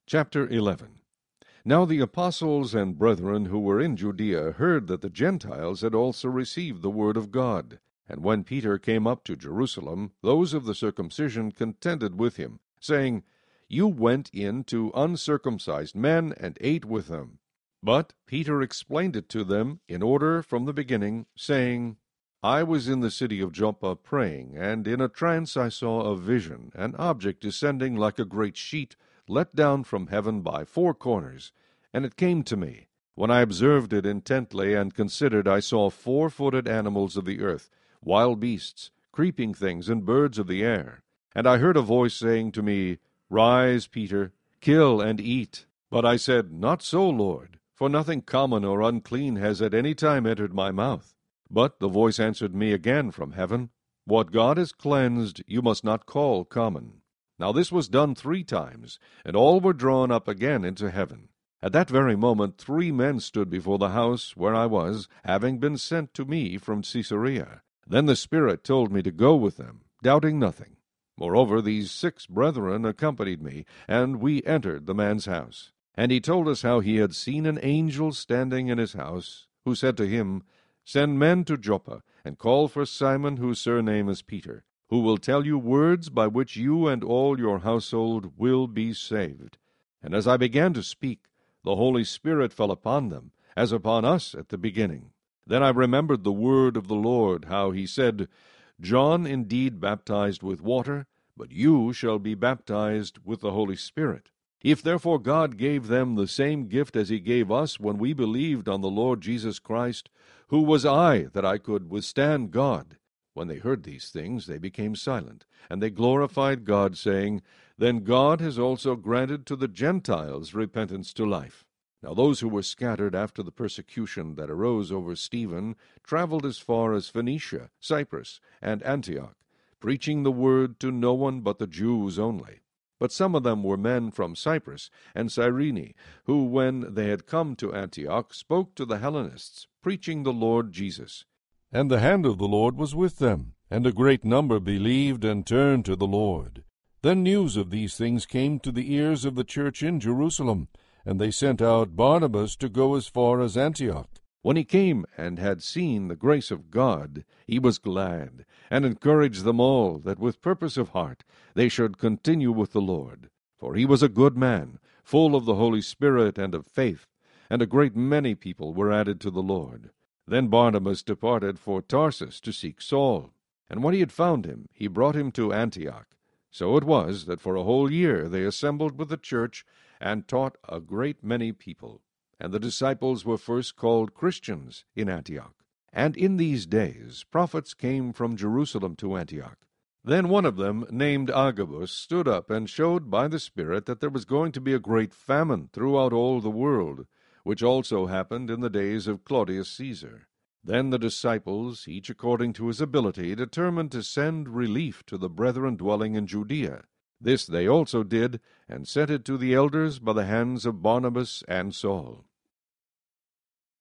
Chapter 11. Now the apostles and brethren who were in Judea heard that the Gentiles had also received the word of God. And when Peter came up to Jerusalem, those of the circumcision contended with him, saying, You went in to uncircumcised men, and ate with them. But Peter explained it to them in order from the beginning, saying, I was in the city of Joppa praying, and in a trance I saw a vision, an object descending like a great sheet, let down from heaven by four corners. And it came to me. When I observed it intently and considered, I saw 4-footed animals of the earth, wild beasts, creeping things, and birds of the air. And I heard a voice saying to me, Rise, Peter, kill and eat. But I said, Not so, Lord, for nothing common or unclean has at any time entered my mouth. But the voice answered me again from heaven, What God has cleansed you must not call common. Now this was done 3 times, and all were drawn up again into heaven. At that very moment 3 men stood before the house where I was, having been sent to me from Caesarea. Then the Spirit told me to go with them, doubting nothing. Moreover, these 6 brethren accompanied me, and we entered the man's house. And he told us how he had seen an angel standing in his house, who said to him, Send men to Joppa, and call for Simon, whose surname is Peter, who will tell you words by which you and all your household will be saved. And as I began to speak, the Holy Spirit fell upon them, as upon us at the beginning. Then I remembered the word of the Lord, how he said, John indeed baptized with water, but you shall be baptized with the Holy Spirit. If therefore God gave them the same gift as he gave us when we believed on the Lord Jesus Christ, who was I that I could withstand God? When they heard these things, they became silent, and they glorified God, saying, Then God has also granted to the Gentiles repentance to life. Now those who were scattered after the persecution that arose over Stephen traveled as far as Phoenicia, Cyprus, and Antioch, preaching the word to no one but the Jews only. But some of them were men from Cyprus and Cyrene, who, when they had come to Antioch, spoke to the Hellenists, preaching the Lord Jesus. And the hand of the Lord was with them, and a great number believed and turned to the Lord. Then news of these things came to the ears of the church in Jerusalem, and they sent out Barnabas to go as far as Antioch. When he came and had seen the grace of God, he was glad, and encouraged them all, that with purpose of heart they should continue with the Lord. For he was a good man, full of the Holy Spirit and of faith, and a great many people were added to the Lord. Then Barnabas departed for Tarsus to seek Saul, and when he had found him, he brought him to Antioch. So it was that for a whole year they assembled with the church, and taught a great many people. And the disciples were first called Christians in Antioch. And in these days prophets came from Jerusalem to Antioch. Then one of them, named Agabus, stood up and showed by the Spirit that there was going to be a great famine throughout all the world, which also happened in the days of Claudius Caesar. Then the disciples, each according to his ability, determined to send relief to the brethren dwelling in Judea. This they also did, and sent it to the elders by the hands of Barnabas and Saul.